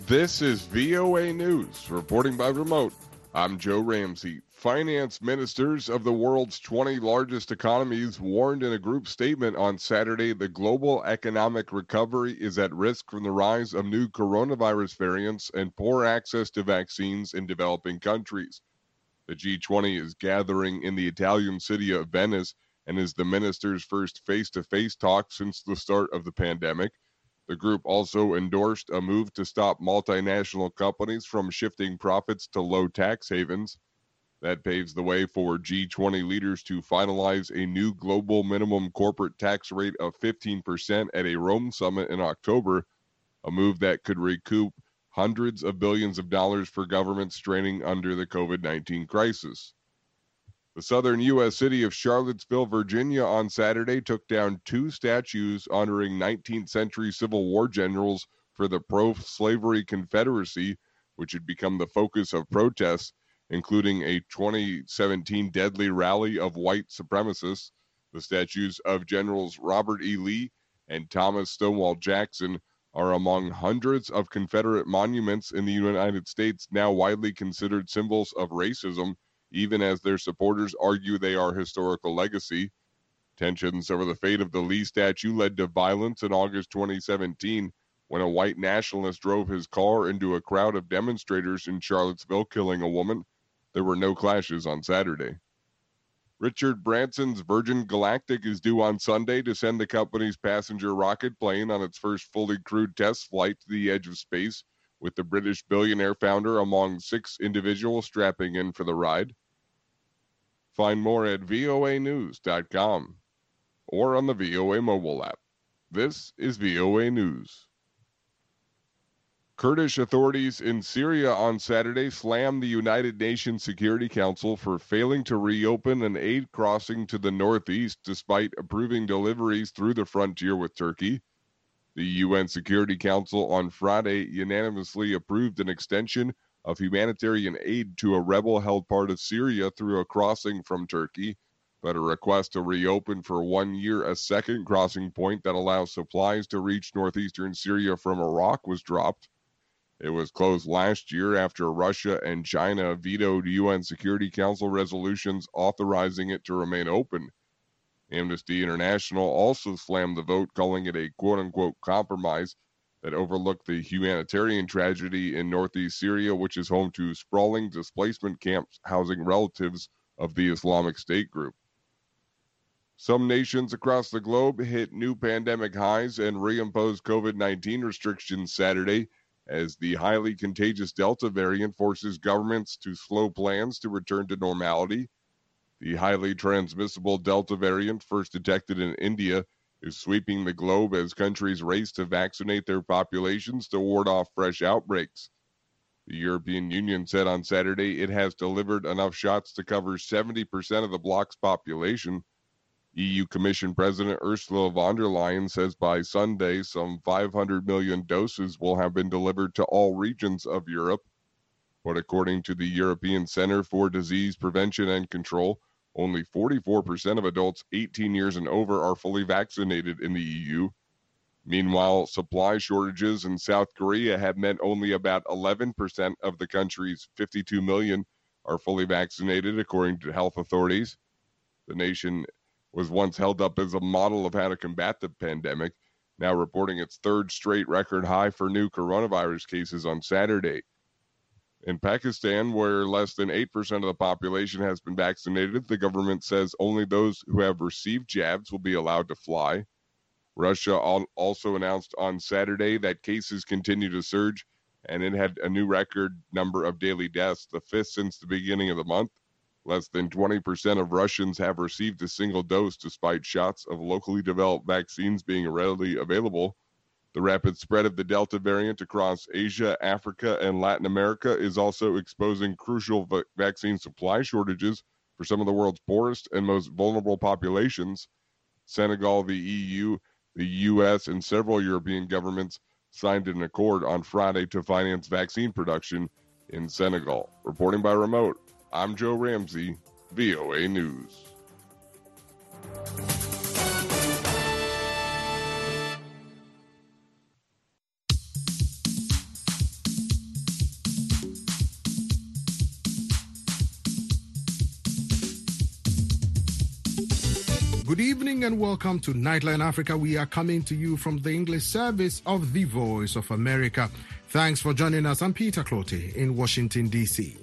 This is VOA News, reporting by remote. I'm Joe Ramsey. Finance ministers of the world's 20 largest economies warned in a group statement on Saturday the global economic recovery is at risk from the rise of new coronavirus variants and poor access to vaccines in developing countries. The G20 is gathering in the Italian city of Venice and is the ministers' first face-to-face talk since the start of the pandemic. The group also endorsed a move to stop multinational companies from shifting profits to low tax havens. That paves the way for G20 leaders to finalize a new global minimum corporate tax rate of 15% at a Rome summit in October, a move that could recoup hundreds of billions of dollars for governments straining under the COVID-19 crisis. The southern U.S. city of Charlottesville, Virginia, on Saturday took down two statues honoring 19th century Civil War generals for the pro-slavery Confederacy, which had become the focus of protests, including a 2017 deadly rally of white supremacists. The statues of Generals Robert E. Lee and Thomas Stonewall Jackson are among hundreds of Confederate monuments in the United States now widely considered symbols of racism, even as their supporters argue they are historical legacy. Tensions over the fate of the Lee statue led to violence in August 2017 when a white nationalist drove his car into a crowd of demonstrators in Charlottesville, killing a woman. There were no clashes on Saturday. Richard Branson's Virgin Galactic is due on Sunday to send the company's passenger rocket plane on its first fully crewed test flight to the edge of space, with the British billionaire founder among 6 individuals strapping in for the ride. Find more at voanews.com or on the VOA mobile app. This is VOA News. Kurdish authorities in Syria on Saturday slammed the United Nations Security Council for failing to reopen an aid crossing to the northeast despite approving deliveries through the frontier with Turkey. The UN Security Council on Friday unanimously approved an extension of humanitarian aid to a rebel-held part of Syria through a crossing from Turkey, but a request to reopen for 1 year a second crossing point that allows supplies to reach northeastern Syria from Iraq was dropped. It was closed last year after Russia and China vetoed UN Security Council resolutions authorizing it to remain open. Amnesty International also slammed the vote, calling it a quote-unquote compromise that overlooked the humanitarian tragedy in northeast Syria, which is home to sprawling displacement camps housing relatives of the Islamic State group. Some nations across the globe hit new pandemic highs and reimposed COVID-19 restrictions Saturday as the highly contagious Delta variant forces governments to slow plans to return to normality. The highly transmissible Delta variant, first detected in India, is sweeping the globe as countries race to vaccinate their populations to ward off fresh outbreaks. The European Union said on Saturday it has delivered enough shots to cover 70% of the bloc's population. EU Commission President Ursula von der Leyen says by Sunday some 500 million doses will have been delivered to all regions of Europe. But according to the European Center for Disease Prevention and Control, only 44% of adults 18 years and over are fully vaccinated in the EU. Meanwhile, supply shortages in South Korea have meant only about 11% of the country's 52 million are fully vaccinated, according to health authorities. The nation was once held up as a model of how to combat the pandemic, now reporting its third straight record high for new coronavirus cases on Saturday. In Pakistan, where less than 8% of the population has been vaccinated, the government says only those who have received jabs will be allowed to fly. Russia also announced on Saturday that cases continue to surge, and it had a new record number of daily deaths, the 5th since the beginning of the month. Less than 20% of Russians have received a single dose, despite shots of locally developed vaccines being readily available. The rapid spread of the Delta variant across Asia, Africa, and Latin America is also exposing crucial vaccine supply shortages for some of the world's poorest and most vulnerable populations. Senegal, the EU, the U.S., and several European governments signed an accord on Friday to finance vaccine production in Senegal. Reporting by remote, I'm Joe Ramsey, VOA News. Good evening and welcome to Nightline Africa. We are coming to you from the English service of the Voice of America. Thanks for joining us. I'm Peter Clote in Washington, D.C.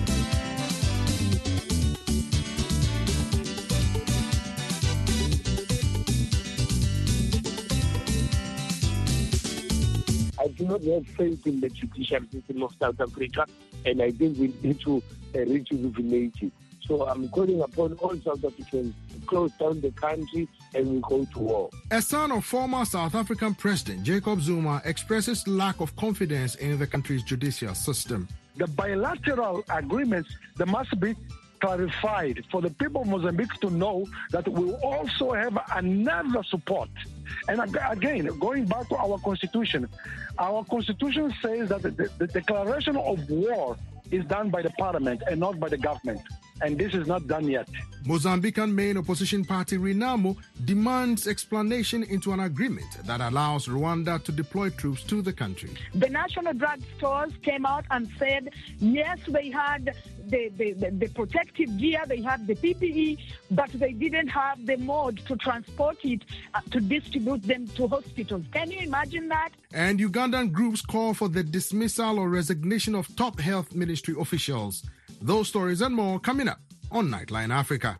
I do not have faith in the judicial system of South Africa, and I think we need to rejuvenate it. So I'm calling upon all South Africans to close down the country and we go to war. A son of former South African President Jacob Zuma expresses lack of confidence in the country's judicial system. The bilateral agreements, they must be clarified for the people of Mozambique to know that we also have another support. And again, going back to our constitution says that the declaration of war is done by the parliament and not by the government. And this is not done yet. Mozambican main opposition party Renamo demands explanation into an agreement that allows Rwanda to deploy troops to the country. The national drug stores came out and said, yes, they had the protective gear, they had the PPE, but they didn't have the mode to transport it, to distribute them to hospitals. Can you imagine that? And Ugandan groups call for the dismissal or resignation of top health ministry officials. Those stories and more coming up on Nightline Africa.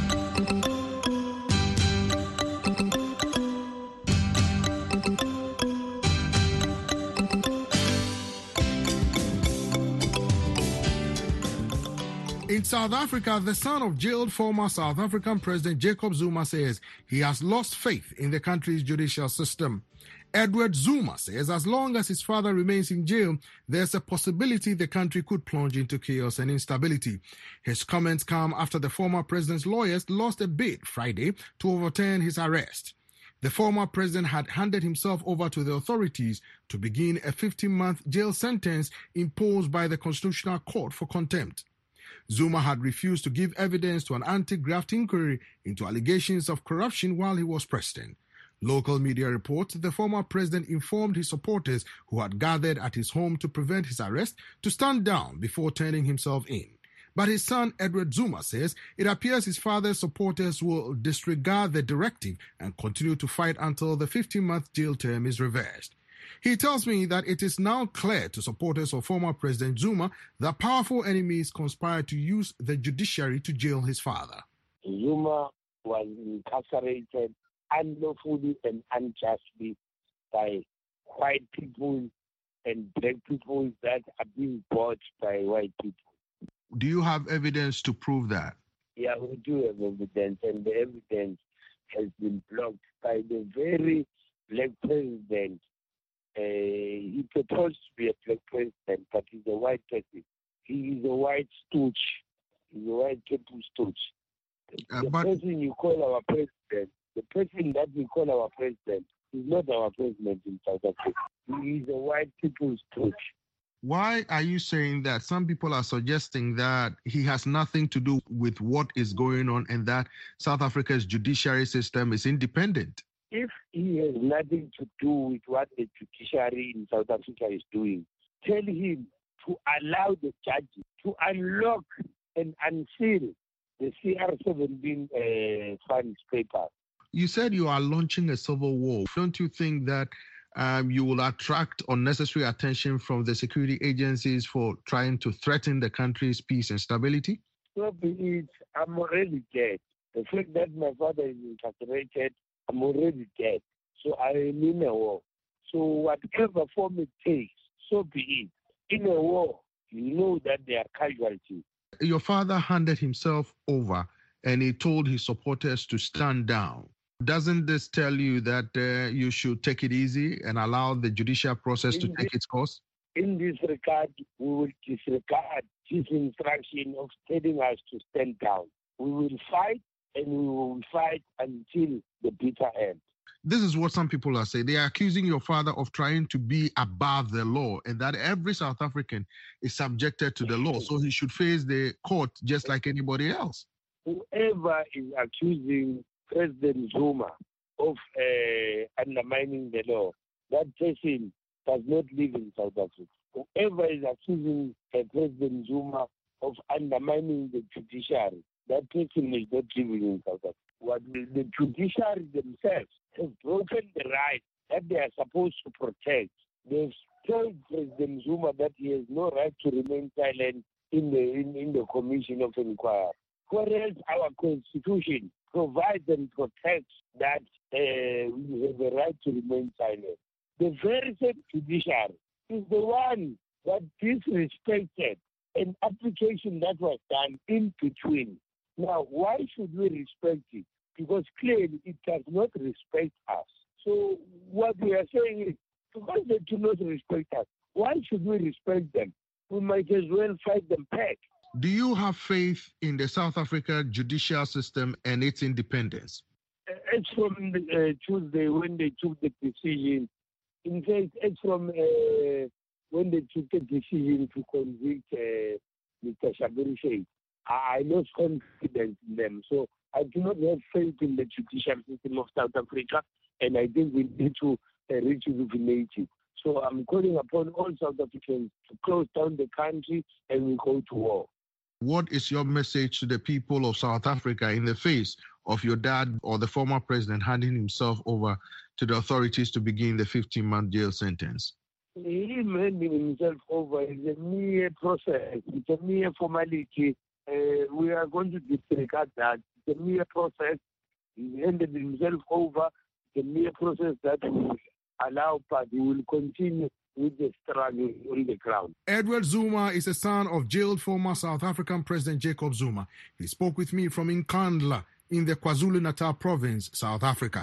In South Africa, the son of jailed former South African President Jacob Zuma says he has lost faith in the country's judicial system. Edward Zuma says as long as his father remains in jail, there's a possibility the country could plunge into chaos and instability. His comments come after the former president's lawyers lost a bid Friday to overturn his arrest. The former president had handed himself over to the authorities to begin a 15-month jail sentence imposed by the Constitutional Court for contempt. Zuma had refused to give evidence to an anti-graft inquiry into allegations of corruption while he was president. Local media reports the former president informed his supporters who had gathered at his home to prevent his arrest to stand down before turning himself in. But his son, Edward Zuma, says it appears his father's supporters will disregard the directive and continue to fight until the 15-month jail term is reversed. He tells me that it is now clear to supporters of former President Zuma that powerful enemies conspired to use the judiciary to jail his father. Zuma was incarcerated unlawfully and unjustly by white people and black people that are being bought by white people. Do you have evidence to prove that? Yeah, we do have evidence, and the evidence has been blocked by the very black president. He proposed to be a black president, but he's a white person. He is a white stooge. He's a white people stooge. The person you call our president, the person that we call our president, is not our president in South Africa. He is a white people's stooge. Why are you saying that? Some people are suggesting that he has nothing to do with what is going on and that South Africa's judiciary system is independent. If he has nothing to do with what the judiciary in South Africa is doing, tell him to allow the judges to unlock and unseal the CR17 funds paper. You said you are launching a civil war. Don't you think that you will attract unnecessary attention from the security agencies for trying to threaten the country's peace and stability? So be it. I'm already dead. The fact that my father is incarcerated, I'm already dead. So I am in a war. So whatever form it takes, so be it. In a war, you know that there are casualties. Your father handed himself over and he told his supporters to stand down. Doesn't this tell you that you should take it easy and allow the judicial process to take its course? In this regard, we will disregard his instruction of telling us to stand down. We will fight, and we will fight until the bitter end. This is what some people are saying. They are accusing your father of trying to be above the law and that every South African is subjected to the law, so he should face the court just like anybody else. Whoever is accusing President Zuma of undermining the law, that person does not live in South Africa. Whoever is accusing President Zuma of undermining the judiciary, that person is not living in South Africa. what the judiciary themselves have broken the rights that they are supposed to protect. They've told President Zuma that he has no right to remain silent in the Commission of Inquiry. Whereas our Constitution provides and protects that we have the right to remain silent. The very same judiciary is the one that disrespected an application that was done in between. Now, why should we respect it? Because clearly it does not respect us. So what we are saying is, because they do not respect us, why should we respect them? We might as well fight them back. Do you have faith in the South Africa judicial system and its independence? It's from Tuesday when they took the decision. In fact, it's from when they took the decision to convict Mr. Schabir Shaik. I lost confidence in them. So I do not have faith in the judicial system of South Africa, and I think we need to rejuvenate it. So I'm calling upon all South Africans to close down the country and we go to war. What is your message to the people of South Africa in the face of your dad or the former president handing himself over to the authorities to begin the 15-month jail sentence? Him handing himself over is a mere process. It's a mere formality. We are going to disregard that. It's a mere process. He handed himself over. It's a mere process that will allow, but he will continue with the struggle on the ground. Edward Zuma is a son of jailed former South African President Jacob Zuma. He spoke with me from Nkandla in the KwaZulu-Natal province, South Africa.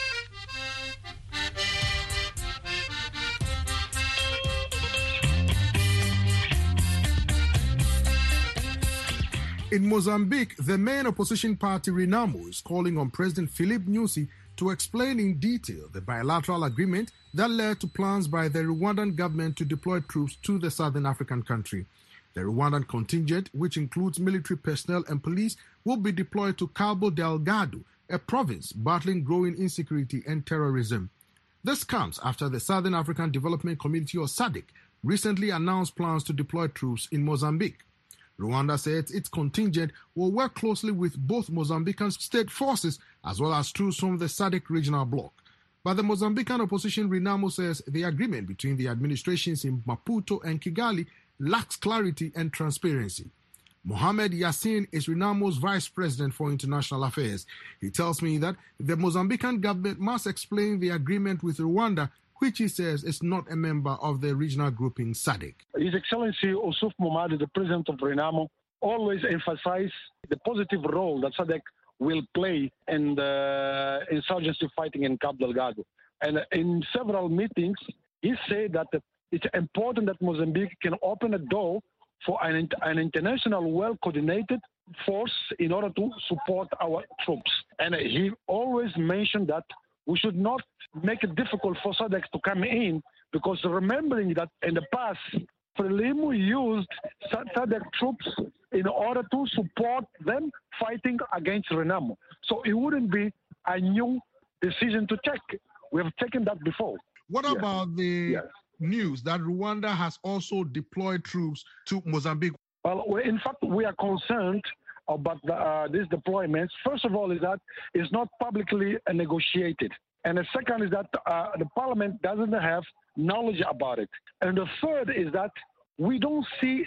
In Mozambique, the main opposition party Renamo is calling on President Filipe Nyusi to explain in detail the bilateral agreement that led to plans by the Rwandan government to deploy troops to the southern African country. The Rwandan contingent, which includes military personnel and police, will be deployed to Cabo Delgado, a province battling growing insecurity and terrorism. This comes after the Southern African Development Community, or SADC, recently announced plans to deploy troops in Mozambique. Rwanda says its contingent will work closely with both Mozambican state forces as well as troops from the SADC regional bloc. But the Mozambican opposition Renamo says the agreement between the administrations in Maputo and Kigali lacks clarity and transparency. Mohamed Yassin is Renamo's vice president for international affairs. He tells me that the Mozambican government must explain the agreement with Rwanda, which he says is not a member of the regional grouping SADC. His Excellency Ousuf Momadi, the president of Renamo, always emphasized the positive role that SADC will play in the insurgency fighting in Cabo Delgado. And in several meetings, he said that it's important that Mozambique can open a door for an international, well-coordinated force in order to support our troops. And he always mentioned that we should not make it difficult for SADC to come in, because remembering that in the past, Frelimo used SADC troops in order to support them fighting against Renamo. So it wouldn't be a new decision to take. We have taken that before. What about the news that Rwanda has also deployed troops to Mozambique? Well, in fact, we are concerned about these deployments. First of all, is that it's not publicly negotiated. And the second is that the parliament doesn't have knowledge about it. And the third is that we don't see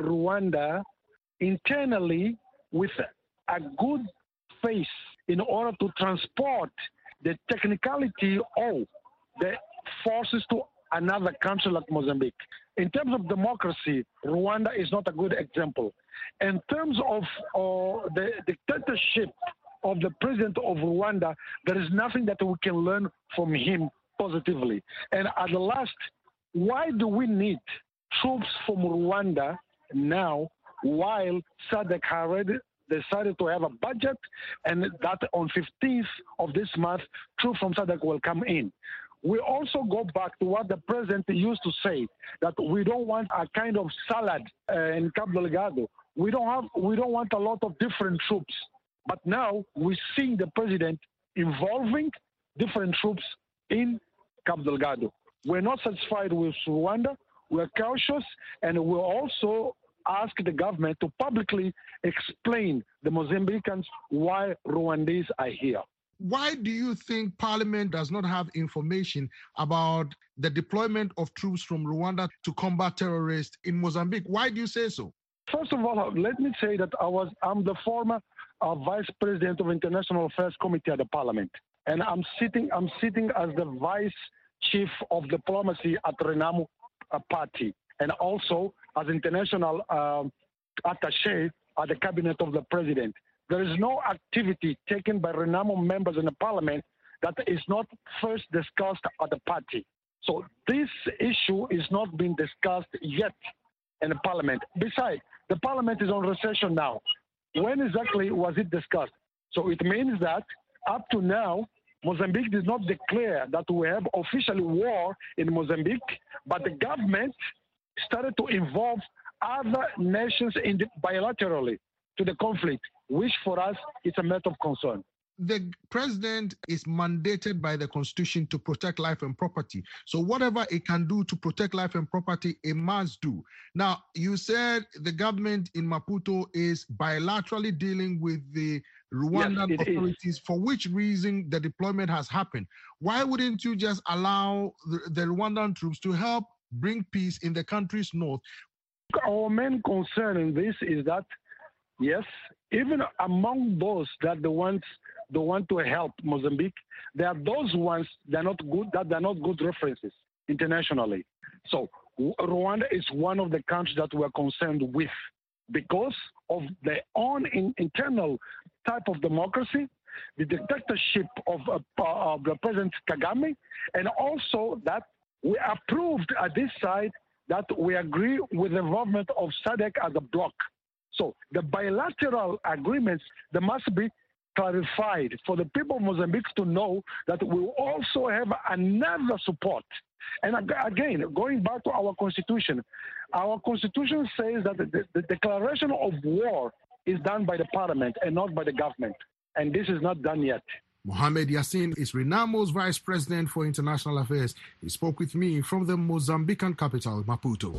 Rwanda internally with a good face in order to transport the technicality of the forces to another country like Mozambique. In terms of democracy, Rwanda is not a good example. In terms of the dictatorship of the president of Rwanda, there is nothing that we can learn from him positively. And at the last, why do we need troops from Rwanda now, while SADC already decided to have a budget, and that on 15th of this month, troops from SADC will come in? We also go back to what the president used to say, that we don't want a kind of salad in Cabo Delgado. We don't want a lot of different troops. But now we're seeing the president involving different troops in Cabo Delgado. We're not satisfied with Rwanda. We're cautious, and we're also ask the government to publicly explain the Mozambicans why Rwandese are here. Why do you think Parliament does not have information about the deployment of troops from Rwanda to combat terrorists in Mozambique? Why do you say so? First of all, let me say that I'm the former Vice President of International Affairs Committee at the Parliament, and I'm sitting as the Vice Chief of Diplomacy at Renamo Party, and also as International Attaché at the Cabinet of the President. There is no activity taken by Renamo members in the Parliament that is not first discussed at the party. So this issue is not being discussed yet in the Parliament. Besides, the Parliament is on recession now. When exactly was it discussed? So it means that up to now, Mozambique did not declare that we have officially war in Mozambique, but the government started to involve other nations bilaterally to the conflict, which for us is a matter of concern. The president is mandated by the Constitution to protect life and property. So whatever it can do to protect life and property, it must do. Now, you said the government in Maputo is bilaterally dealing with the Rwandan authorities, for which reason the deployment has happened. Why wouldn't you just allow the Rwandan troops to help bring peace in the country's north? Our main concern in this is that, yes, even among those that want to help Mozambique, there are those ones that are not good references internationally. So Rwanda is one of the countries that we're concerned with because of their own internal type of democracy, the dictatorship of the President Kagame, and also that we approved at this side that we agree with the involvement of SADC as a bloc. So the bilateral agreements, they must be clarified for the people of Mozambique to know that we also have another support. And again, going back to our constitution says that the declaration of war is done by the parliament and not by the government. And this is not done yet. Mohamed Yassin is Renamo's Vice President for International Affairs. He spoke with me from the Mozambican capital, Maputo.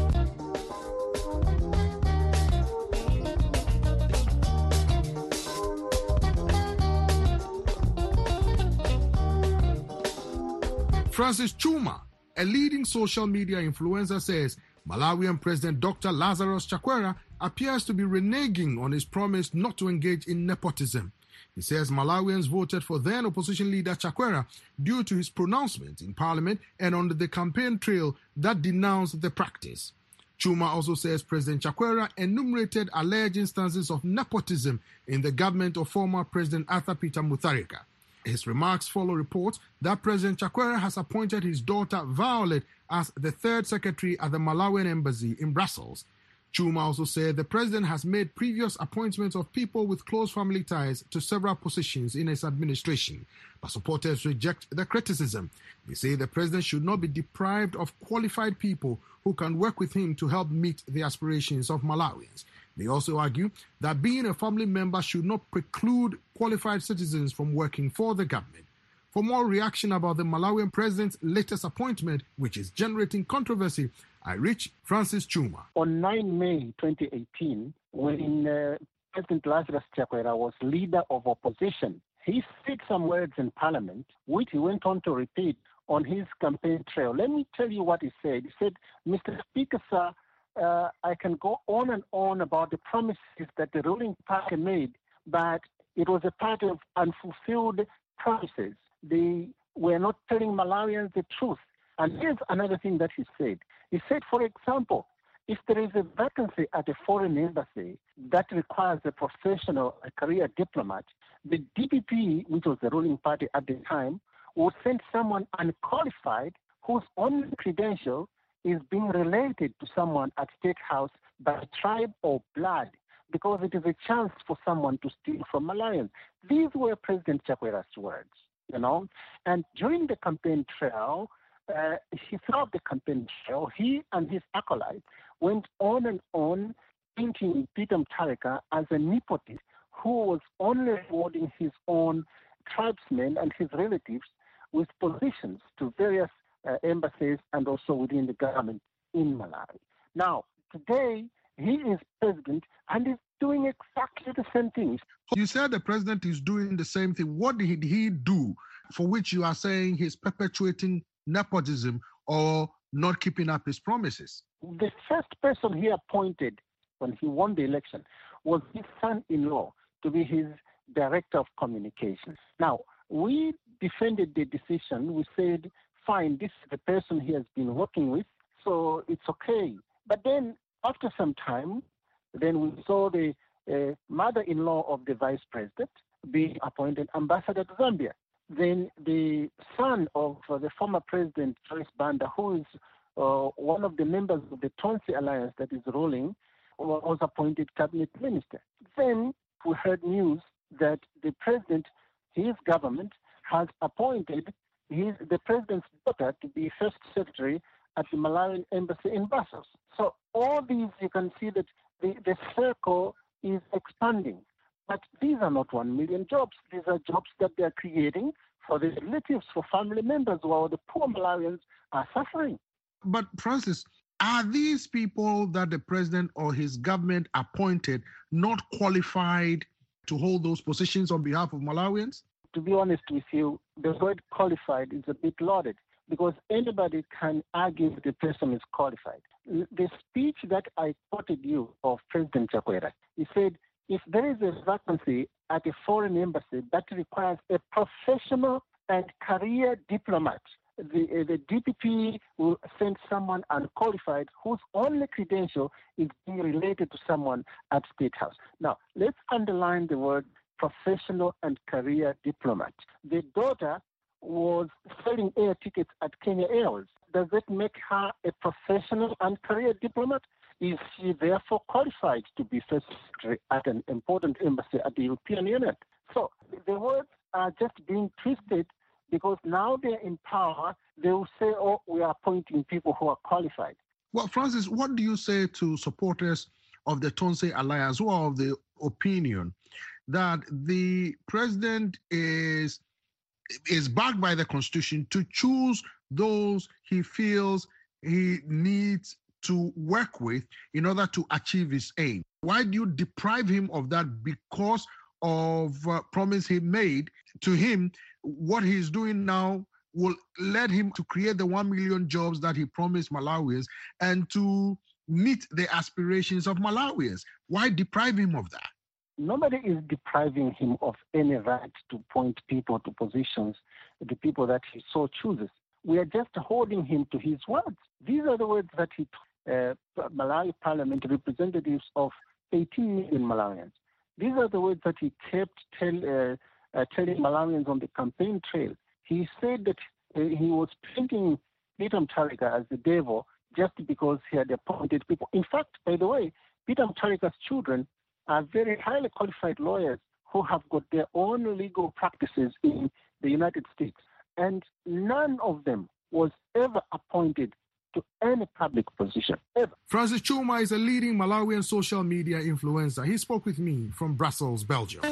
Francis Chuma, a leading social media influencer, says Malawian President Dr. Lazarus Chakwera appears to be reneging on his promise not to engage in nepotism. He says Malawians voted for then opposition leader Chakwera due to his pronouncements in parliament and on the campaign trail that denounced the practice. Chuma also says President Chakwera enumerated alleged instances of nepotism in the government of former President Arthur Peter Mutharika. His remarks follow reports that President Chakwera has appointed his daughter Violet as the third secretary at the Malawian embassy in Brussels. Chuma also said the president has made previous appointments of people with close family ties to several positions in his administration, but supporters reject the criticism. They say the president should not be deprived of qualified people who can work with him to help meet the aspirations of Malawians. They also argue that being a family member should not preclude qualified citizens from working for the government. For more reaction about the Malawian president's latest appointment, which is generating controversy, I reach Francis Chuma. On 9 May 2018, when President Lazarus Chakwera was leader of opposition, he said some words in parliament, which he went on to repeat on his campaign trail. Let me tell you what he said. He said, Mr. Speaker, sir, I can go on and on about the promises that the ruling party made, but it was a part of unfulfilled promises. They were not telling Malawians the truth. And here's another thing that he said. He said, for example, if there is a vacancy at a foreign embassy that requires a professional, a career diplomat, the DPP, which was the ruling party at the time, would send someone unqualified whose only credential is being related to someone at State House by tribe or blood, because it is a chance for someone to steal from Malawians. These were President Chakwera's words, And during the campaign trail, throughout the campaign trail, he and his acolytes went on and on painting Peter Mutharika as a nepotist who was only rewarding his own tribesmen and his relatives with positions to various embassies and also within the government in Malawi. Now, today, He is president and is doing exactly the same things. You said the president is doing the same thing. What did he do for which you are saying he's perpetuating nepotism or not keeping up his promises? The first person he appointed when he won the election was his son-in-law to be his director of communications. Now, we defended the decision. We said, fine, this is the person he has been working with, so it's okay. But then, after some time, then we saw the mother-in-law of the vice president being appointed ambassador to Zambia. Then the son of the former president, Joyce Banda, who is one of the members of the Tonse Alliance that is ruling, was appointed cabinet minister. Then we heard news that the president, his government, has appointed the president's daughter to be first secretary at the Malawian embassy in Brussels. So all these, you can see that the circle is expanding. But these are not 1 million jobs. These are jobs that they are creating for the relatives, for family members, while the poor Malawians are suffering. But Francis, are these people that the president or his government appointed not qualified to hold those positions on behalf of Malawians? To be honest with you, the word qualified is a bit loaded because anybody can argue that the person is qualified. The speech that I quoted you of President Chakwera, he said, if there is a vacancy at a foreign embassy that requires a professional and career diplomat, the DPP will send someone unqualified whose only credential is being related to someone at State House. Now, let's underline the word professional and career diplomat. The daughter was selling air tickets at Kenya Airways. Does that make her a professional and career diplomat? Is she therefore qualified to be first secretary at an important embassy at the European Union? So the words are just being twisted because now they're in power. They will say, oh, we are appointing people who are qualified. Well, Francis, what do you say to supporters of the Tonse Alliance who are of the opinion that the president is backed by the Constitution to choose those he feels he needs to work with in order to achieve his aim? Why do you deprive him of that because of promise he made to him? What he's doing now will let him to create the 1 million jobs that he promised Malawians and to meet the aspirations of Malawians. Why deprive him of that? Nobody is depriving him of any right to appoint people to positions, the people that he so chooses. We are just holding him to his words. These are the words that he Malawi Parliament, representatives of 18 million Malawians. These are the words that he kept telling Malawians on the campaign trail. He said that he was painting Peter Mutharika as the devil just because he had appointed people. In fact, by the way, Peter Mutharika's children are very highly qualified lawyers who have got their own legal practices in the United States. And none of them was ever appointed to any public position, ever. Francis Chuma is a leading Malawian social media influencer. He spoke with me from Brussels, Belgium.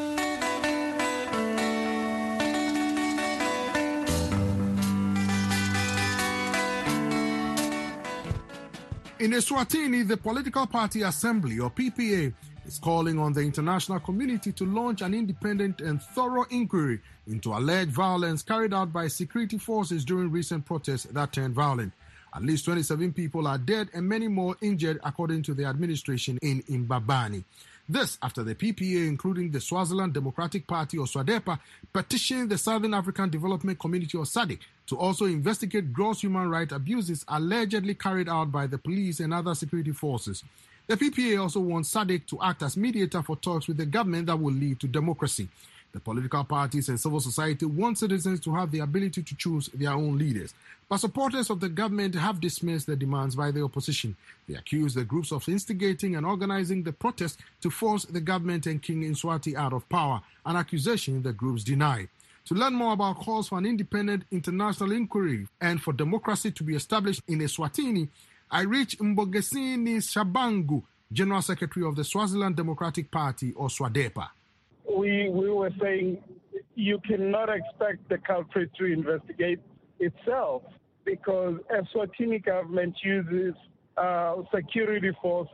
In Eswatini, the Political Party Assembly, or PPA, is calling on the international community to launch an independent and thorough inquiry into alleged violence carried out by security forces during recent protests that turned violent. At least 27 people are dead and many more injured, according to the administration in Mbabane. This after the PPA, including the Swaziland Democratic Party, or SWADEPA, petitioned the Southern African Development Community, or SADC, to also investigate gross human rights abuses allegedly carried out by the police and other security forces. The PPA also wants SADC to act as mediator for talks with the government that will lead to democracy. The political parties and civil society want citizens to have the ability to choose their own leaders. But supporters of the government have dismissed the demands by the opposition. They accuse the groups of instigating and organizing the protest to force the government and King Mswati out of power, an accusation the groups deny. To learn more about calls for an independent international inquiry and for democracy to be established in Eswatini, I reached Mbogesini Shabangu, General Secretary of the Swaziland Democratic Party, or SWADEPA. We were saying you cannot expect the culprit to investigate itself because Eswatini government uses security forces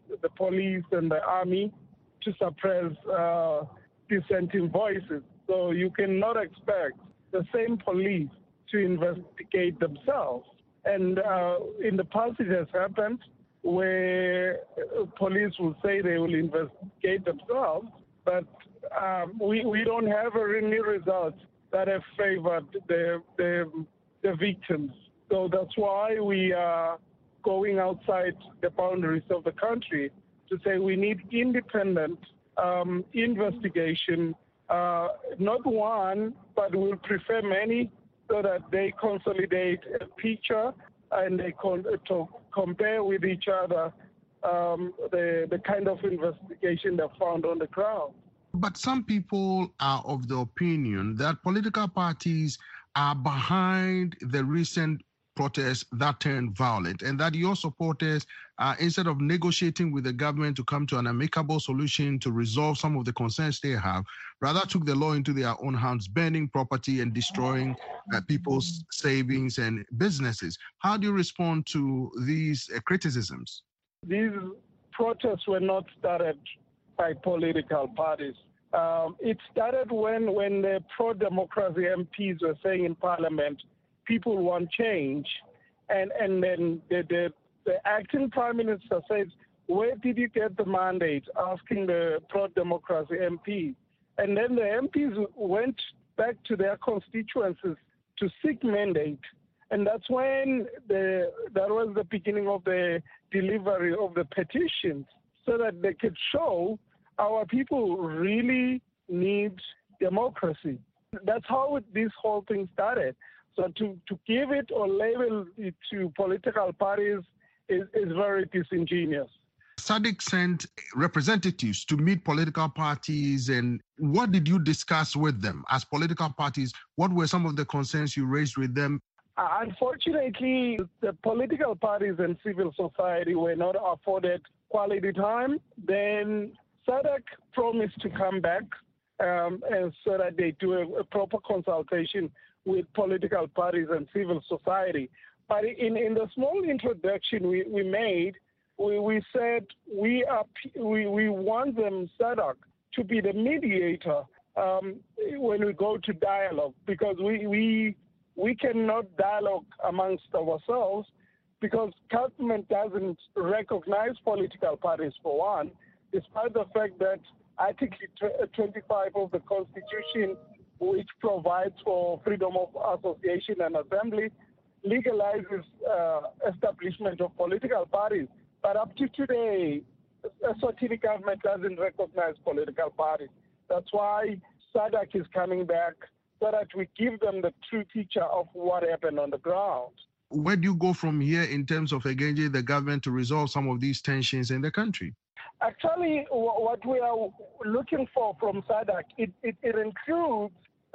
the police and the army to suppress dissenting voices. So you cannot expect the same police to investigate themselves. And in the past, it has happened where police will say they will investigate themselves, but we don't have any results that have favored the victims. So that's why we are going outside the boundaries of the country to say we need independent investigation, not one, but we'll prefer many, so that they consolidate a picture and they compare with each other the kind of investigation they found on the ground. But some people are of the opinion that political parties are behind the recent protests that turned violent, and that your supporters, instead of negotiating with the government to come to an amicable solution to resolve some of the concerns they have, rather took the law into their own hands, burning property and destroying people's savings and businesses. How do you respond to these criticisms? These protests were not started by political parties. It started when the pro-democracy MPs were saying in Parliament, people want change. And then the acting Prime Minister says, where did you get the mandate? Asking the pro-democracy MP. And then the MPs went back to their constituencies to seek mandate. And that's when that was the beginning of the delivery of the petitions, so that they could show our people really need democracy. That's how this whole thing started. So to give it or label it to political parties is very disingenuous. SADC sent representatives to meet political parties, and what did you discuss with them as political parties? What were some of the concerns you raised with them? Unfortunately, the political parties and civil society were not afforded quality time. Then SADC promised to come back and so that they do a proper consultation with political parties and civil society. But in the small introduction we made, we said we want them, SADC, to be the mediator when we go to dialogue, because we cannot dialogue amongst ourselves because government doesn't recognize political parties, for one, despite the fact that Article 25 of the Constitution, which provides for freedom of association and assembly, legalizes establishment of political parties. But up to today, the Eswatini government doesn't recognize political parties. That's why SADC is coming back, so that we give them the true picture of what happened on the ground. Where do you go from here in terms of engaging the government to resolve some of these tensions in the country? Actually, what we are looking for from SADC, it includes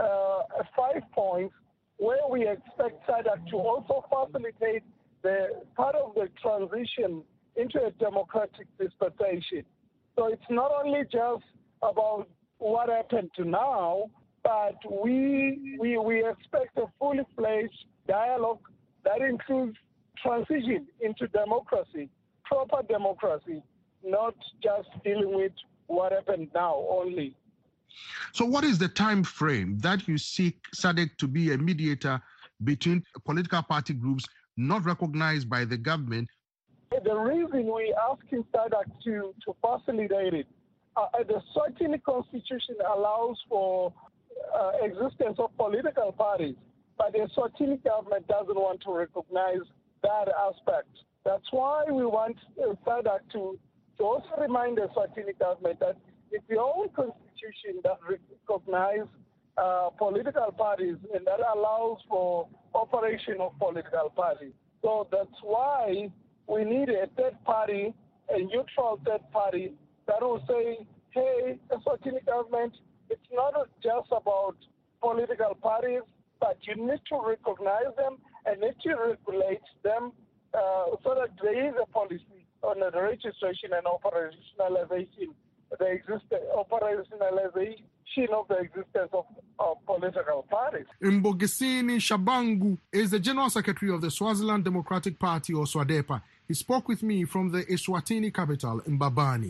5 points where we expect SADC to also facilitate the part of the transition into a democratic dispensation. So it's not only just about what happened to now, but we expect a fully fledged dialogue that includes transition into democracy, proper democracy, not just dealing with what happened now only. So what is the time frame that you seek SADC to be a mediator between political party groups not recognized by the government? The reason we asking SADC to facilitate it, the Eswatini Constitution allows for existence of political parties, but the Eswatini government doesn't want to recognize that aspect. That's why we want SADC to also remind the Eswatini government that it's the own constitution that recognizes political parties and that allows for operation of political parties. So that's why we need a third party, a neutral third party that will say, hey, Eswatini government, it's not just about political parties, but you need to recognize them and need to regulate them so that there is a policy on the registration and operationalization the operationalization of the existence of political parties. Mbogesini Shabangu is the General Secretary of the Swaziland Democratic Party, or SWADEPA. He spoke with me from the Eswatini capital, Mbabane.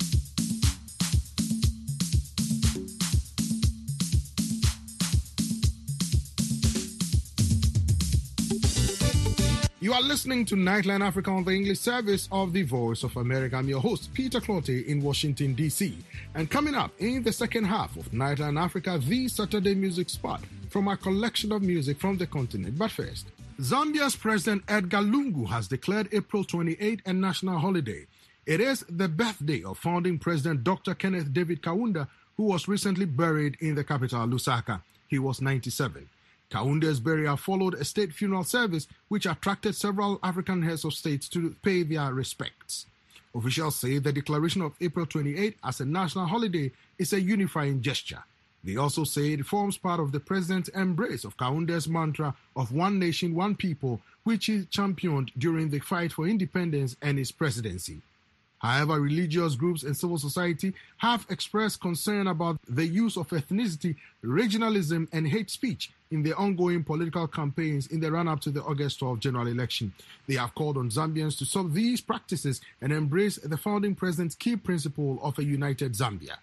You are listening to Nightline Africa on the English service of the Voice of America. I'm your host, Peter Clottey in Washington, D.C. And coming up in the second half of Nightline Africa, the Saturday music spot from our collection of music from the continent. But first, Zambia's President Edgar Lungu has declared April 28 a national holiday. It is the birthday of founding President Dr. Kenneth David Kaunda, who was recently buried in the capital, Lusaka. He was 97. Kaunda's burial followed a state funeral service which attracted several African heads of states to pay their respects. Officials say the declaration of April 28 as a national holiday is a unifying gesture. They also say it forms part of the president's embrace of Kaunda's mantra of one nation, one people, which he championed during the fight for independence and his presidency. However, religious groups and civil society have expressed concern about the use of ethnicity, regionalism, and hate speech in the ongoing political campaigns in the run-up to the August 12 general election. They have called on Zambians to stop these practices and embrace the founding president's key principle of a united Zambia.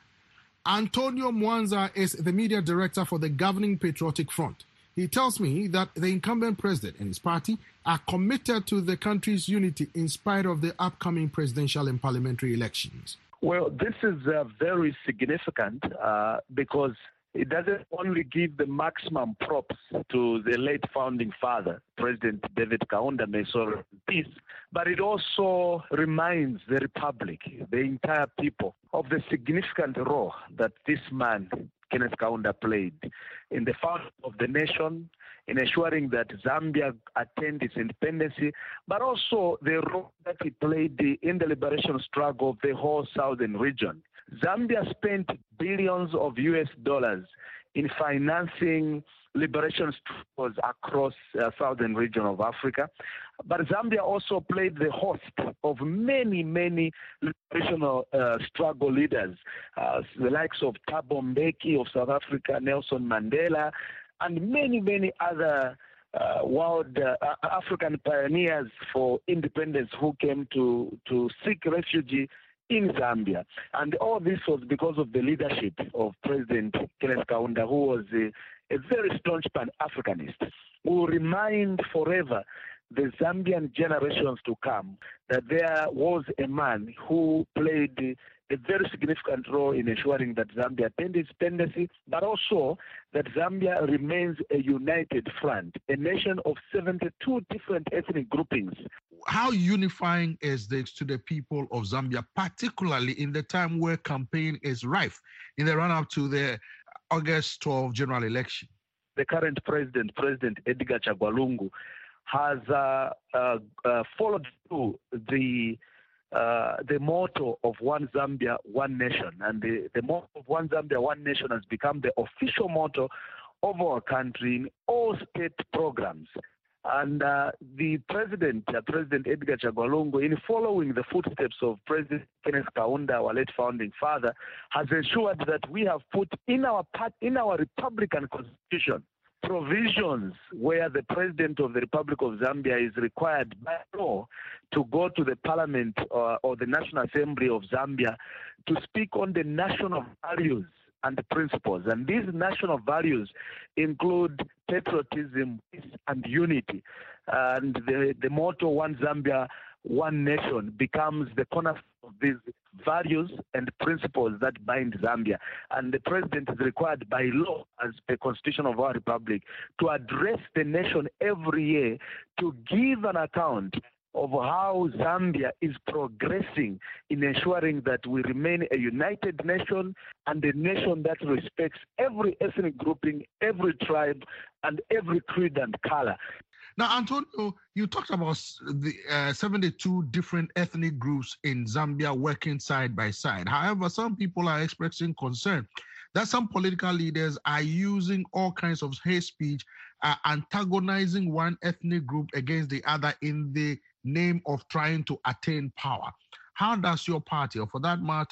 Antonio Mwanza is the media director for the governing Patriotic Front. He tells me that the incumbent president and his party are committed to the country's unity in spite of the upcoming presidential and parliamentary elections. Well, this is very significant because it doesn't only give the maximum props to the late founding father, President David Kaunda, may he rest in peace, but it also reminds the Republic, the entire people, of the significant role that this man, Kenneth Kaunda, played in the founding of the nation, in ensuring that Zambia attained its independence, but also the role that he played in the liberation struggle of the whole southern region. Zambia spent billions of US dollars in financing liberation struggles across southern region of Africa. But Zambia also played the host of many, many liberational struggle leaders, the likes of Thabo Mbeki of South Africa, Nelson Mandela, and many, many other world African pioneers for independence who came to seek refuge in Zambia. And all this was because of the leadership of President Kenneth Kaunda, who was a very staunch Pan-Africanist, who will remind forever the Zambian generations to come that there was a man who played a very significant role in ensuring that Zambia attained its independence, but also that Zambia remains a united front, a nation of 72 different ethnic groupings. How unifying is this to the people of Zambia, particularly in the time where campaign is rife in the run-up to the August 12 general election? The current president, President Edgar Chagwa Lungu, has followed through the motto of One Zambia, One Nation. And the motto of One Zambia, One Nation has become the official motto of our country in all state programs. And the President Edgar Chagwa Lungu, in following the footsteps of President Kenneth Kaunda, our late founding father, has ensured that we have put in our Republican Constitution provisions where the President of the Republic of Zambia is required by law to go to the Parliament or the National Assembly of Zambia to speak on the national values and the principles. And these national values include patriotism, peace, and unity. And the motto, One Zambia, One Nation, becomes the cornerstone of these values and principles that bind Zambia. And the president is required by law, as the constitution of our republic, to address the nation every year to give an account of how Zambia is progressing in ensuring that we remain a united nation and a nation that respects every ethnic grouping, every tribe, and every creed and color. Now, Antonio, you talked about the 72 different ethnic groups in Zambia working side by side. However, some people are expressing concern that some political leaders are using all kinds of hate speech, antagonizing one ethnic group against the other in the name of trying to attain power. How does your party, or for that matter,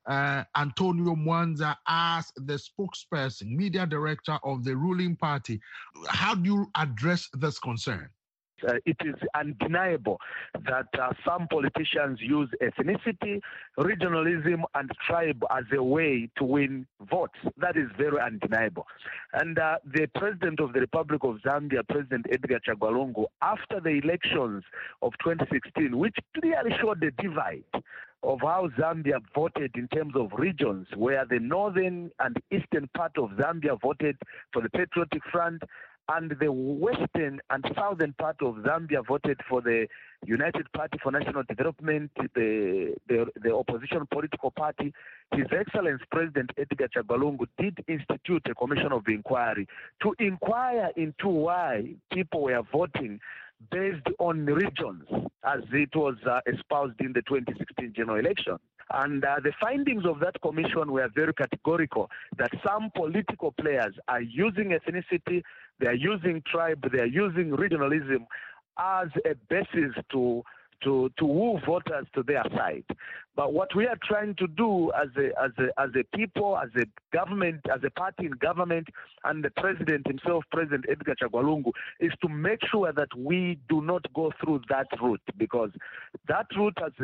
Antonio Mwanza as the spokesperson, media director of the ruling party. How do you address this concern? It is undeniable that some politicians use ethnicity, regionalism, and tribe as a way to win votes. That is very undeniable. And the President of the Republic of Zambia, President Edgar Chagwa Lungu, after the elections of 2016, which clearly showed the divide of how Zambia voted in terms of regions, where the northern and eastern part of Zambia voted for the Patriotic Front, and the western and southern part of Zambia voted for the United Party for National Development, the opposition political party. His Excellency President Edgar Chagwa Lungu did institute a commission of inquiry to inquire into why people were voting based on regions, as it was espoused in the 2016 general election. And the findings of that commission were very categorical, that some political players are using ethnicity, they are using tribe, they are using regionalism as a basis to woo voters to their side. But what we are trying to do as a people, as a government, as a party in government, and the president himself, President Edgar Chagwa Lungu, is to make sure that we do not go through that route, because that route has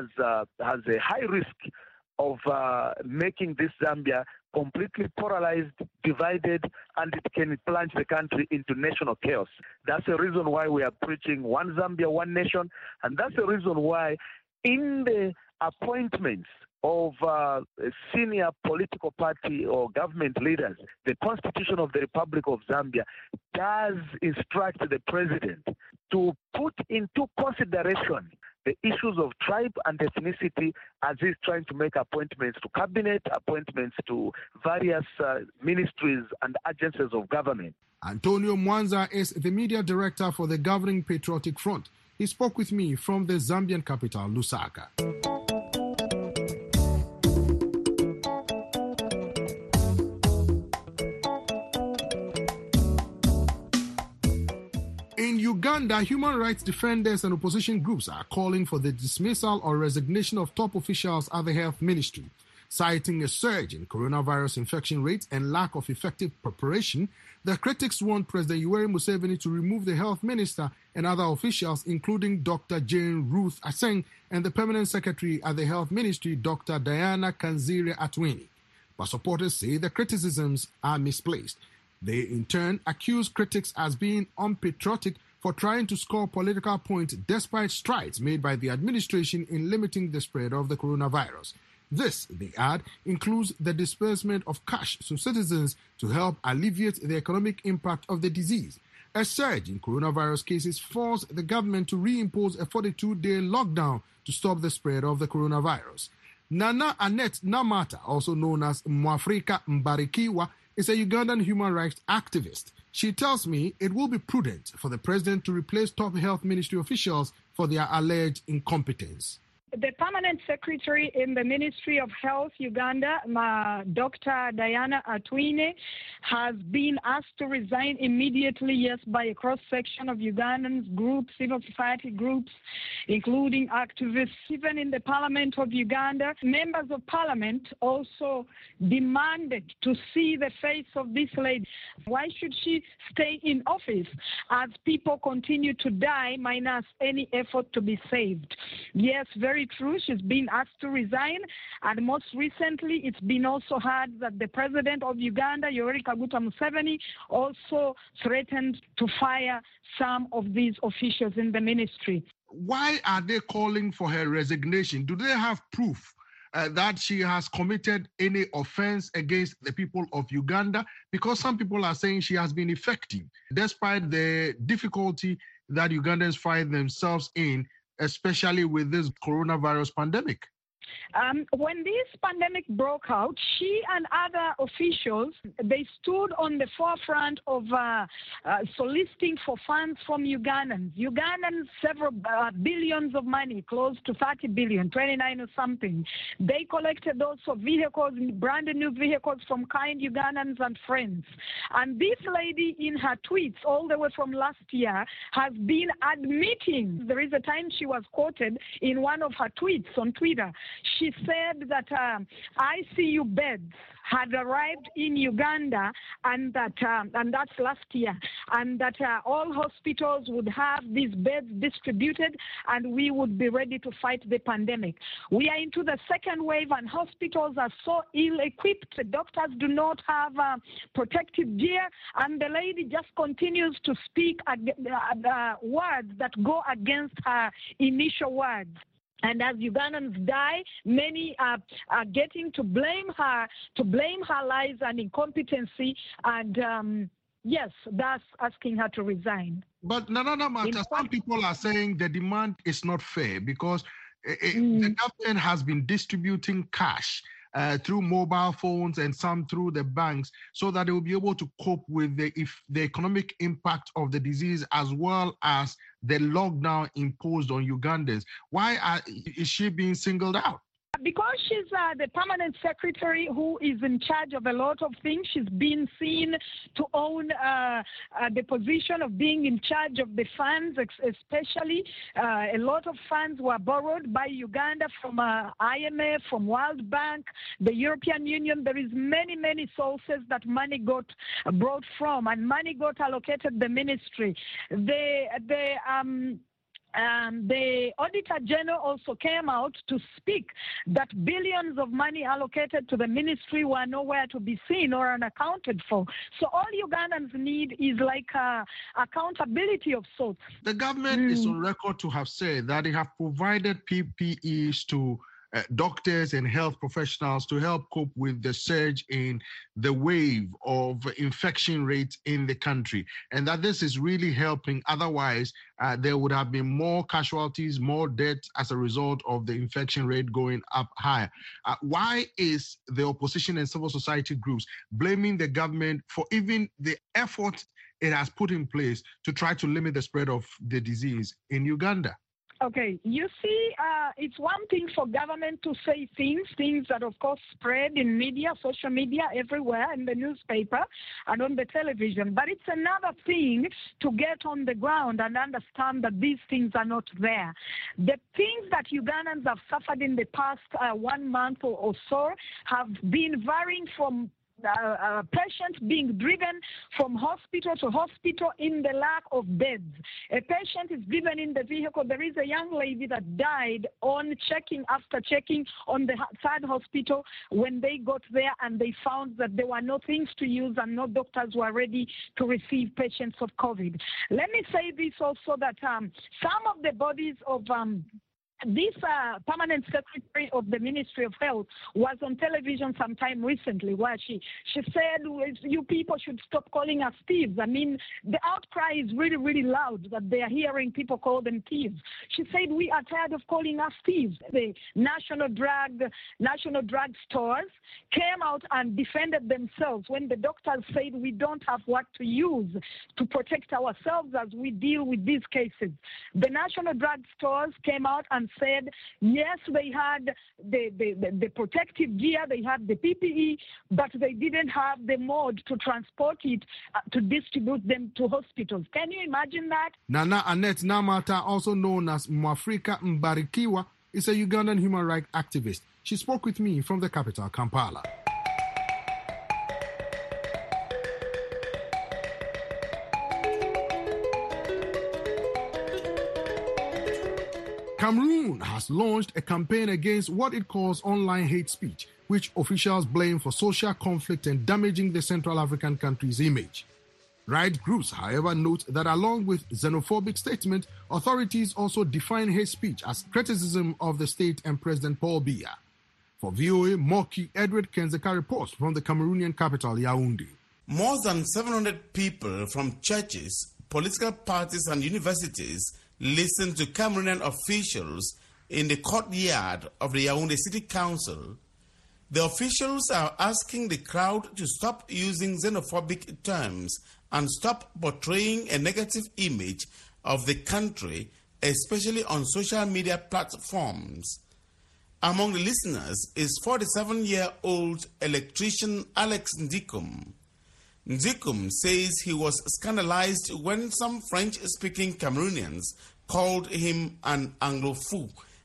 a high risk of making this Zambia completely polarized, divided, and it can plunge the country into national chaos. That's the reason why we are preaching one Zambia, one nation, and that's the reason why in the appointments of senior political party or government leaders, the Constitution of the Republic of Zambia does instruct the president to put into consideration the issues of tribe and ethnicity as he's trying to make appointments to cabinet, appointments to various ministries and agencies of government. Antonio Mwanza is the media director for the governing Patriotic Front. He spoke with me from the Zambian capital, Lusaka. In Uganda, human rights defenders and opposition groups are calling for the dismissal or resignation of top officials at the health ministry. Citing a surge in coronavirus infection rates and lack of effective preparation, the critics want President Yoweri Museveni to remove the health minister and other officials, including Dr. Jane Ruth Aceng and the permanent secretary at the health ministry, Dr. Diana Kanzire Atwini. But supporters say the criticisms are misplaced. They, in turn, accuse critics as being unpatriotic for trying to score political points despite strides made by the administration in limiting the spread of the coronavirus. This, they add, includes the disbursement of cash to citizens to help alleviate the economic impact of the disease. A surge in coronavirus cases forced the government to reimpose a 42-day lockdown to stop the spread of the coronavirus. Nana Annette Namata, also known as Mwafrika Mbarikiwa, is a Ugandan human rights activist. She tells me it will be prudent for the president to replace top health ministry officials for their alleged incompetence. The permanent secretary in the Ministry of Health, Uganda, Dr. Diana Atwini, has been asked to resign immediately, yes, by a cross-section of Ugandan groups, civil society groups, including activists. Even in the Parliament of Uganda, members of Parliament also demanded to see the face of this lady. Why should she stay in office as people continue to die minus any effort to be saved? Yes, very true. She's been asked to resign, and most recently it's been also heard that the president of Uganda, Yoweri Kaguta Museveni, also threatened to fire some of these officials in the ministry. Why are they calling for her resignation? Do they have proof that she has committed any offense against the people of Uganda? Because some people are saying she has been effective, despite the difficulty that Ugandans find themselves in, especially with this coronavirus pandemic. When this pandemic broke out, she and other officials, they stood on the forefront of soliciting for funds from Ugandans. Ugandans, several billions of money, close to 30 billion, 29 or something. They collected also vehicles, brand new vehicles from kind Ugandans and friends. And this lady in her tweets, all the way from last year, has been admitting, there is a time she was quoted in one of her tweets on Twitter, she said that ICU beds had arrived in Uganda, and that's last year, and that all hospitals would have these beds distributed, and we would be ready to fight the pandemic. We are into the second wave, and hospitals are so ill-equipped. The doctors do not have protective gear, and the lady just continues to speak words that go against her initial words. And as Ugandans die, many are getting to blame her lies and incompetency, and yes, that's asking her to resign. But Nana Mata, some people are saying the demand is not fair because the government has been distributing cash through mobile phones and some through the banks so that they will be able to cope with the economic impact of the disease as well as the lockdown imposed on Ugandans. Why is she being singled out? Because she's the permanent secretary who is in charge of a lot of things. She's been seen to own the position of being in charge of the funds, especially. A lot of funds were borrowed by Uganda from IMF, from World Bank, the European Union. There is many sources that money got brought from, and money got allocated the ministry. The Auditor General also came out to speak that billions of money allocated to the ministry were nowhere to be seen or unaccounted for. So all Ugandans need is like accountability of sorts. The government is on record to have said that they have provided PPEs to doctors and health professionals to help cope with the surge in the wave of infection rates in the country, and that this is really helping. Otherwise, there would have been more casualties, more deaths as a result of the infection rate going up higher. Why is the opposition and civil society groups blaming the government for even the effort it has put in place to try to limit the spread of the disease in Uganda? Okay, you see, it's one thing for government to say things that, of course, spread in media, social media, everywhere, in the newspaper and on the television. But it's another thing to get on the ground and understand that these things are not there. The things that Ugandans have suffered in the past 1 month or so have been varying from patients being driven from hospital to hospital in the lack of beds. A patient is driven in the vehicle. There is a young lady that died after checking on the third hospital when they got there, and they found that there were no things to use and no doctors were ready to receive patients of COVID. Let me say this also, that some of the bodies of this permanent secretary of the Ministry of Health was on television sometime recently where she said, you people should stop calling us thieves. I mean, the outcry is really loud that they are hearing people call them thieves. She said, we are tired of calling us thieves. The national drug stores came out and defended themselves when the doctors said we don't have what to use to protect ourselves as we deal with these cases. The national drug stores came out and said, yes, they had the protective gear, they had the PPE, but they didn't have the mode to transport it, to distribute them to hospitals. Can you imagine that? Nana Annette Namata, also known as Mwafrika Mbarikiwa, is a Ugandan human rights activist. She spoke with me from the capital, Kampala. Cameroon has launched a campaign against what it calls online hate speech, which officials blame for social conflict and damaging the Central African country's image. Right groups, however, note that along with xenophobic statements, authorities also define hate speech as criticism of the state and President Paul Biya. For VOA, Moki Edward Kenzeka reports from the Cameroonian capital, Yaoundé. More than 700 people from churches, political parties and universities listened to Cameroonian officials in the courtyard of the Yaoundé City Council. The officials are asking the crowd to stop using xenophobic terms and stop portraying a negative image of the country, especially on social media platforms. Among the listeners is 47-year-old electrician Alex Ndikum. Ndikum says he was scandalized when some French-speaking Cameroonians called him an Anglophile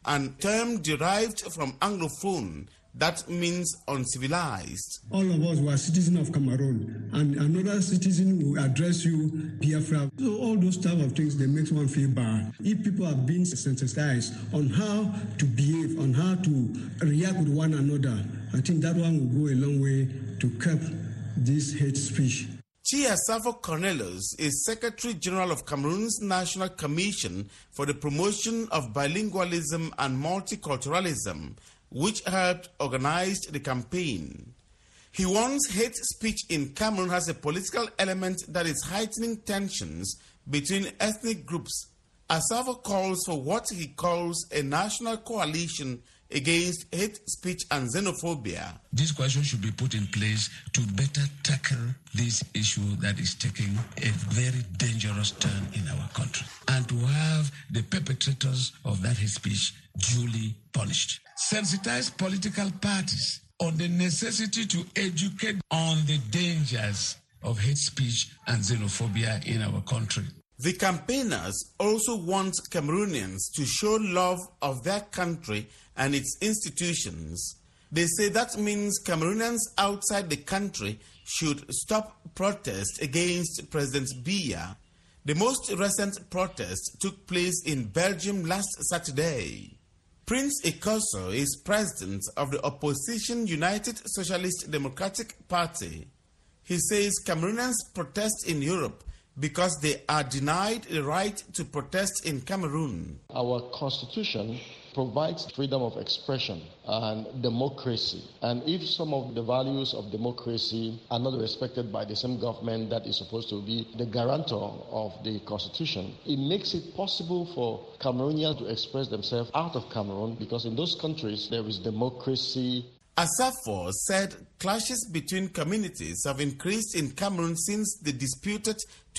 and term derived from Anglophone that means uncivilized. All of us were citizens of Cameroon, and another citizen will address you, Biafra. So all those type of things, they make one feel bad. If people have been sensitized on how to behave, on how to react with one another, I think that one will go a long way to curb this hate speech. Chiasafo Cornelius is Secretary General of Cameroon's National Commission for the Promotion of Bilingualism and Multiculturalism, which helped organize the campaign. He warns hate speech in Cameroon has a political element that is heightening tensions between ethnic groups. Asafo calls for what he calls a national coalition against hate speech and xenophobia. This question should be put in place to better tackle this issue that is taking a very dangerous turn in our country, and to have the perpetrators of that hate speech duly punished. Sensitize political parties on the necessity to educate on the dangers of hate speech and xenophobia in our country. The campaigners also want Cameroonians to show love of their country and its institutions. They say that means Cameroonians outside the country should stop protests against President Biya. The most recent protest took place in Belgium last Saturday. Prince Ikoso is president of the opposition United Socialist Democratic Party. He says Cameroonians protest in Europe because they are denied the right to protest in Cameroon. Our constitution provides freedom of expression and democracy. And if some of the values of democracy are not respected by the same government that is supposed to be the guarantor of the constitution, it makes it possible for Cameroonians to express themselves out of Cameroon, because in those countries there is democracy. Asafo said clashes between communities have increased in Cameroon since the disputed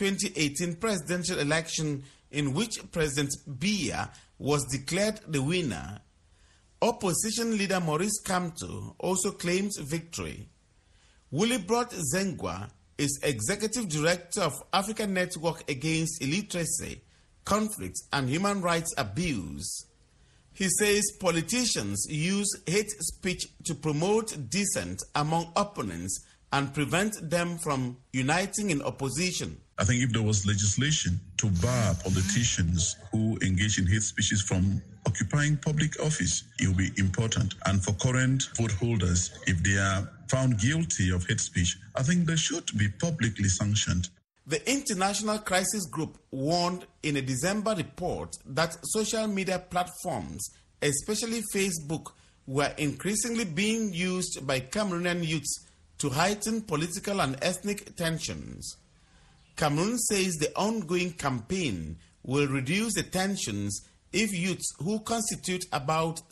2018 presidential election in which President Biya was declared the winner. Opposition leader Maurice Kamto also claims victory. Willibrod Zengwa is executive director of African Network Against Illiteracy, Conflict and Human Rights Abuse. He says politicians use hate speech to promote dissent among opponents and prevent them from uniting in opposition. I think if there was legislation to bar politicians who engage in hate speeches from occupying public office, it will be important. And for current vote holders, if they are found guilty of hate speech, I think they should be publicly sanctioned. The International Crisis Group warned in a December report that social media platforms, especially Facebook, were increasingly being used by Cameroonian youths to heighten political and ethnic tensions. Cameroon says the ongoing campaign will reduce the tensions if youths, who constitute about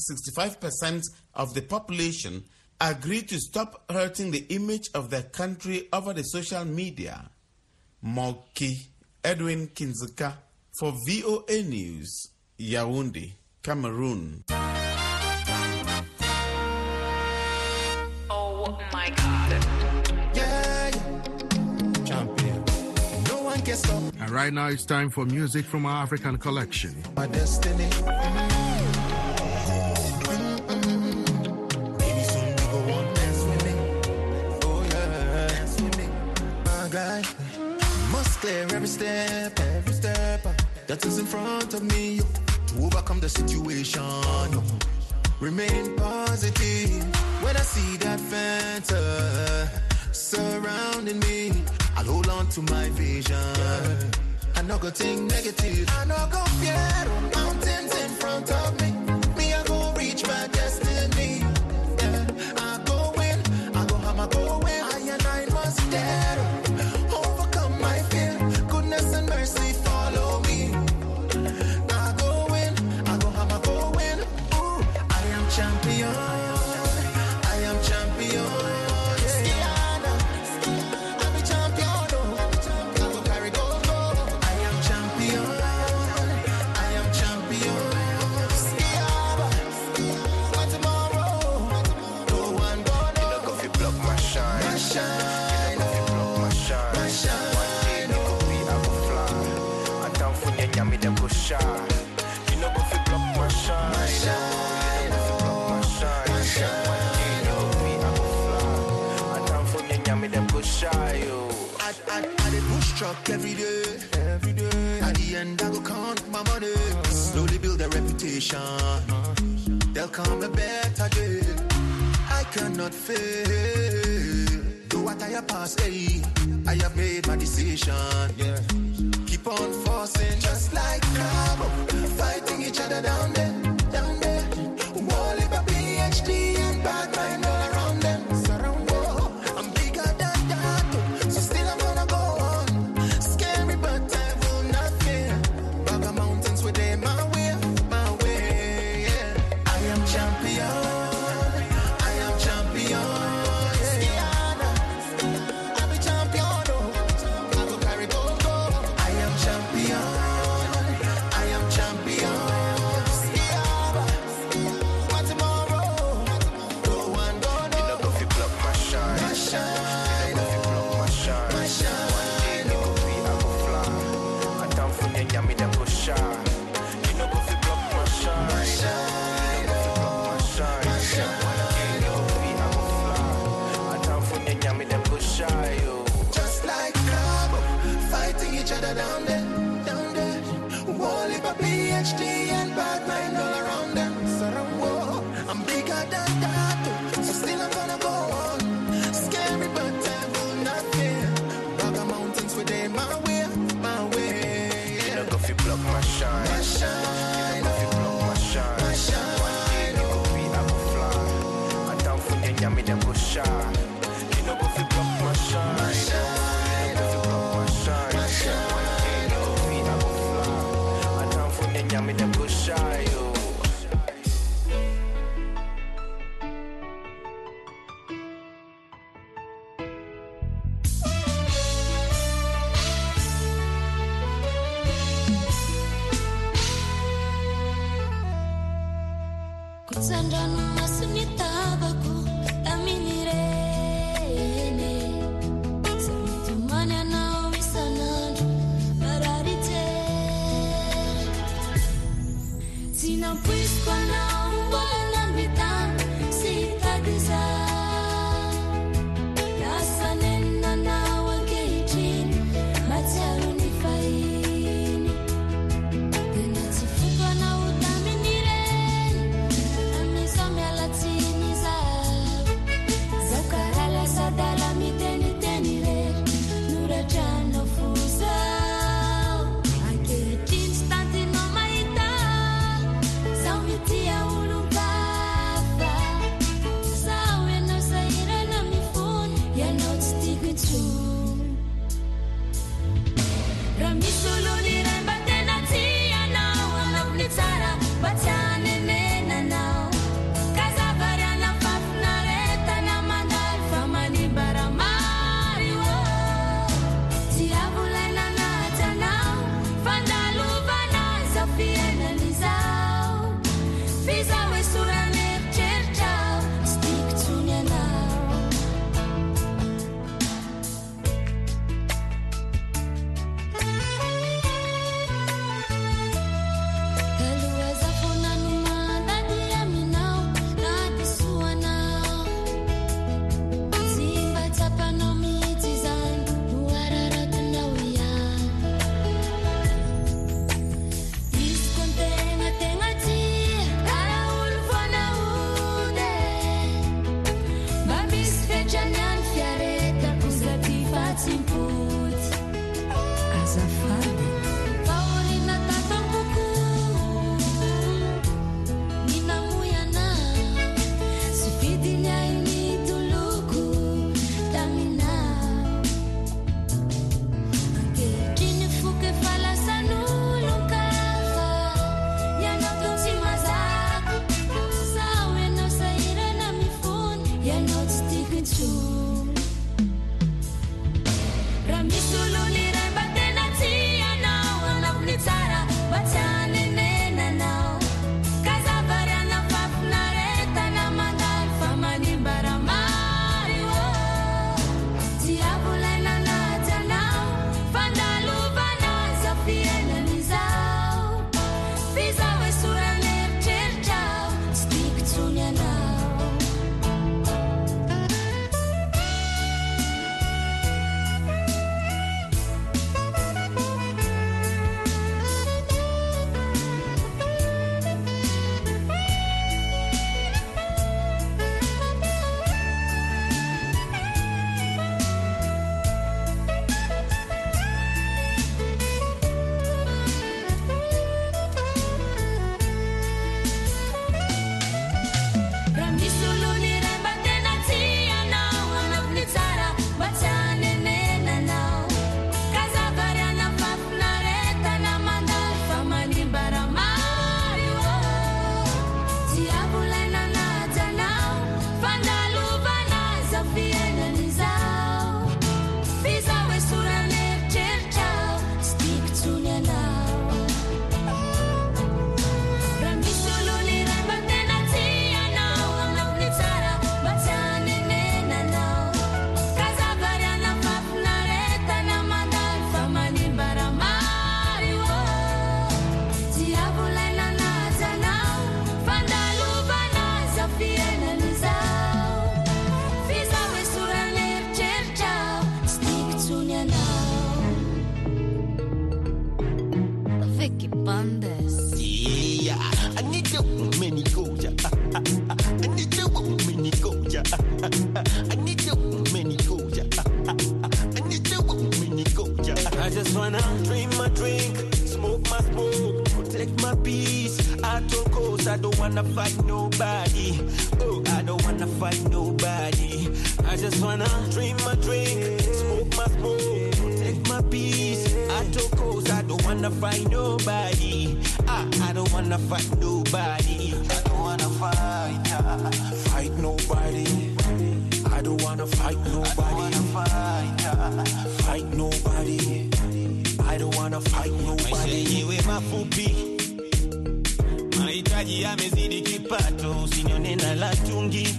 65% of the population, agree to stop hurting the image of their country over the social media. Moki Edwin Kinzuka for VOA News, Yaoundé, Cameroon. Oh my God. Yeah. Champion. No one can stop. And right now it's time for music from our African collection. My destiny. Maybe soon we go on dance with me. Oh yeah, dance with me. My guy. Must clear every step that is in front of me to overcome the situation. Remain positive when I see that Fanta surrounding me. I'll hold on to my vision. I no go think negative. I no go fear mountains in front of me. Me, I go reach my destiny. Yeah, I go win. I go have my go win. I and I must dare. And mercy follow me. I go win, I go have my go win. Ooh, I am champion. I am champion. I be champion. I go carry go. I am champion. I truck every day. At the end, I go count my money. Slowly build a reputation. They'll come a better day. I cannot fail. Do what I have passed, hey. I have made my decision. Yeah. Keep on forcing, just like Cabo. Fighting each other down there, down there. Wall up a PhD and bad mind all around them. Whoa, I'm bigger than that, so still I'm gonna go on. Scary, but I will not fear. Bugger mountains within my way, my way. Yeah. I am champion. I am champion. Just like Cabo, fighting each other down there, down there. Wall up a PhD and bad mind all around them. Whoa, I'm bigger than that, so still I'm gonna go on. Scary, but I will not fear. Bugger mountains within my way, my way. Yeah. You know, go fi block my shine, my shine. You know, go fi block my shine, my shine. One day you go be I go fly. I down for the yummy them go shy. You know, go fi block my shine, my shine. You know, go fi block my shine, my shine. One day you go be I go fly. I down for the yummy them go shy, yo. Kutsandana masunita baku aminire ne Samitumanya na wisanandu bararite Sina puiskwa na umbala mitan sitadiza Yasa nena na wangeitin matiaru ni faini Tena tifuka na utaminire Tia on this. Yeah, I need you, many go, yeah. I need you, many go, yeah. I need you, many go, yeah. I need you, many go, yeah. I just wanna drink my drink, smoke my smoke, protect my peace. I told cause I don't wanna fight nobody. Oh, I don't wanna fight nobody. I just wanna drink my drink, smoke my smoke, protect my peace. I told cause I don't wanna fight nobody. I don't wanna fight nobody. I don't wanna fight nobody. I don't wanna fight nobody. Fight nobody. I don't wanna fight nobody. Iwe mafupi, mahitaji yamezidi kipato, usinione na latungi,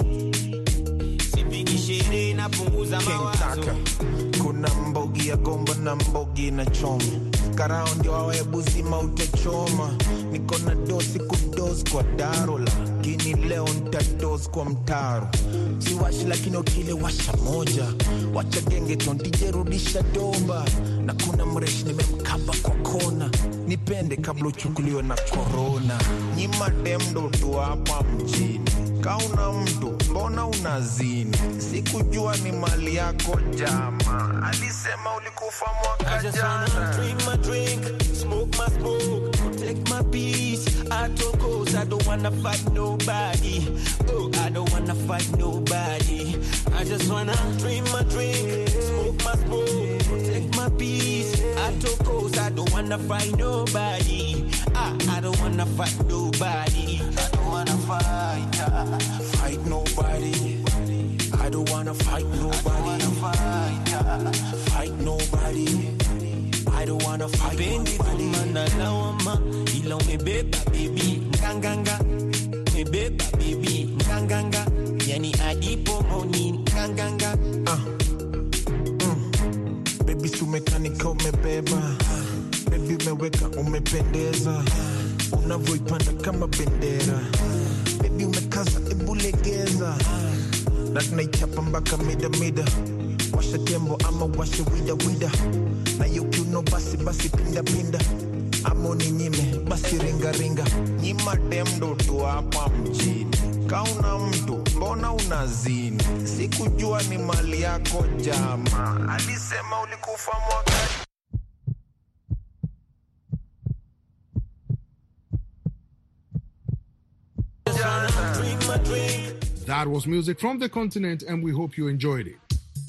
sipigi sherehe na punguza mawazo. Kuna mbogi ya gomba na mbogi na choma, karao ndio wawe buzima utachoma. Niko na dosi kudosi kwa daro, lakini leo nitadosi kwa mtaro. Siwashi lakini ukile washa moja, wacha genge tontije rudisha domba. Na kuna mreshi nimemkaba kwa kona, nipende kabla uchukuliwe na corona. Nyima demdo tu hapa mjini, kauna mtu mbona unazini? Sikujua ni mali yako jama, alisema ulikufa mwaka jana. I just wanna drink my drink, smoke my smoke, protect my peace. I told cause I don't wanna fight nobody. Oh, I don't wanna fight nobody. I just wanna drink my drink, smoke my smoke, protect my peace. I told cause I don't wanna fight nobody. I don't wanna fight nobody. I don't wanna fight nobody. I don't wanna fight nobody. Fight nobody. I don't wanna fight nobody. Kumana lawama, ila umebeba baby nganganga. Umebeba baby nganganga. Yani adipo moni nganganga. Baby sumekanika umebeba, baby umeweka umependeza, unavyoipanda kama bendera, baby umekaza ebulegeza, na tunaichapa mpaka mida. Washa tembo ama washa wida, na yukiuno basi pinda, ama uninyime basi ringa. Nyima demdo tu hapa mjini, kauna mtu mbona unazini? Sikujua ni mali yako jama, alisema ulikufa mwaka. That was music from the continent, and we hope you enjoyed it.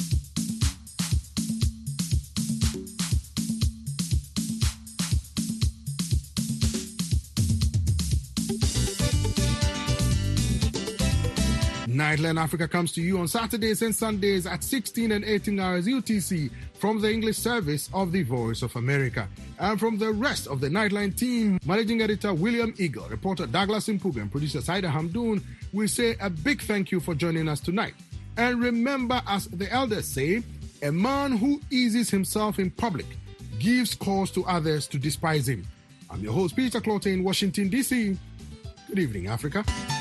Nightline Africa comes to you on Saturdays and Sundays at 16 and 18 hours UTC from the English service of the Voice of America. And from the rest of the Nightline team, Managing Editor William Eagle, reporter Douglas Impuga, and producer Saida Hamdoun, we say a big thank you for joining us tonight. And remember, as the elders say, a man who eases himself in public gives cause to others to despise him. I'm your host, Peter Clote in Washington, D.C. Good evening, Africa.